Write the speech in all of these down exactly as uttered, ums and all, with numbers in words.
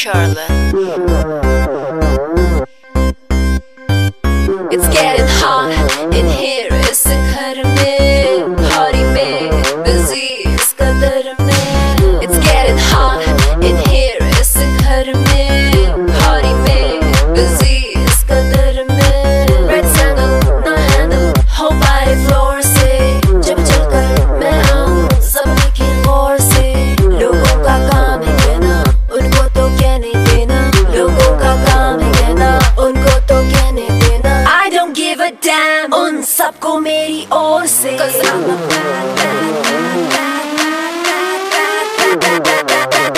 Charlotte. It's getting hot in here, इस घर में party में busy इस कदर में. It's getting hot in here, इस घर में party में busy इस कदर में. Red sandal ना handle हो पाए floor से. जब चलकर मैं आऊँ सब की गौर से. लोगों का काम है कहना, उनको तो कहने देना. लोगों का काम है कहना, उनको तो कहने देना. I don't give a damn उन सबको मेरी ओर से. 'Cause I'm a bad, bad, bad, bad, bad, bad,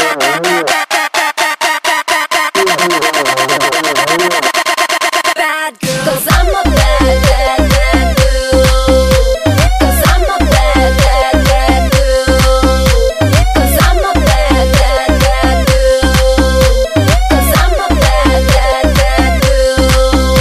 bad girl. 'Cause I'm a bad, bad, bad girl. 'Cause I'm a bad, bad, bad girl. 'Cause I'm a bad, bad, bad girl. 'Cause I'm a bad, bad, bad girl.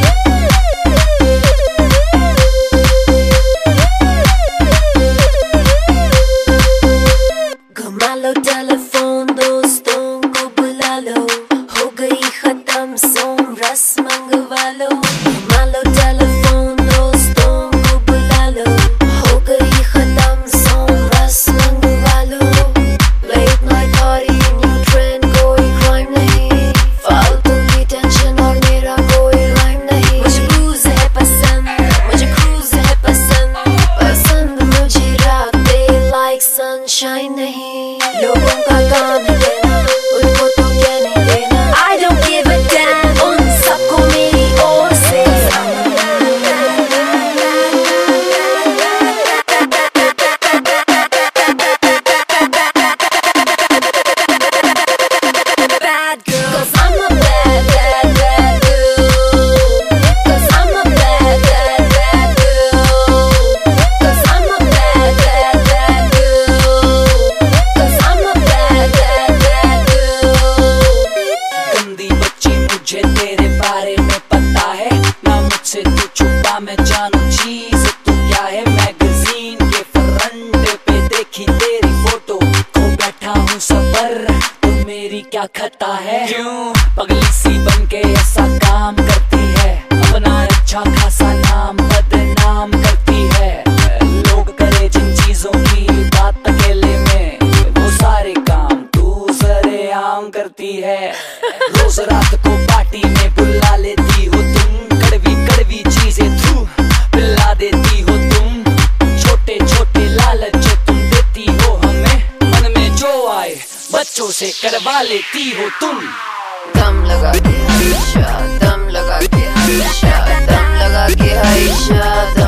घुमा लो telephone, दोस्तों को बुला लो. हो गई खत्म सोम, रस मंगवा लो. घुमा लो टेलीफोन, दोस्तों को बुला लो. हो गई खत्म सोम, रस मंगवा लो. Late night party, new trend, कोई crime नहीं. फालतू की टेंशन और मेरा कोई rhyme नहीं. मुझे cruise है पसंद, मुझे cruise है पसंद. पसंद मुझे रातें like sunshine नहीं. लोगों का काम है देना, उनको तो कहने देना. I don't give a damn उन सबको मेरी ओर से. Bad girl. 'Cause I'm a bad, bad, bad girl. 'Cause I'm a bad, bad, bad girl. 'Cause I'm a bad, bad, bad girl. 'Cause I'm a bad, bad, bad girl. गंदी बच्ची मुझे तेरे बारे में पता है. ना मुझसे तू छुपा मैं जानू चीज तू क्या है. मैगजीन के फ्रंट पे देखी तेरी फोटो, खो बैठा हूँ सबर तो मेरी क्या खता है. क्यों पगली सी बन के ऐसा काम करती है. अपना अच्छा खासा नाम बदनाम करती है. लोग करे जिन चीजों की बात अकेले में, वो सारे काम तू सरेआम करती है. रोज रात को पार्टी में बुला लेती हो तुम. कड़वी कड़वी चीजें थू पिला देती हो तुम. छोटे छोटे लालच तुम देती हो हमें. मन में जो आए बच्चों से करवा लेती हो तुम. दम लगा के हमेशा, दम लगा के हमेशा, दम लगा के हमेशा.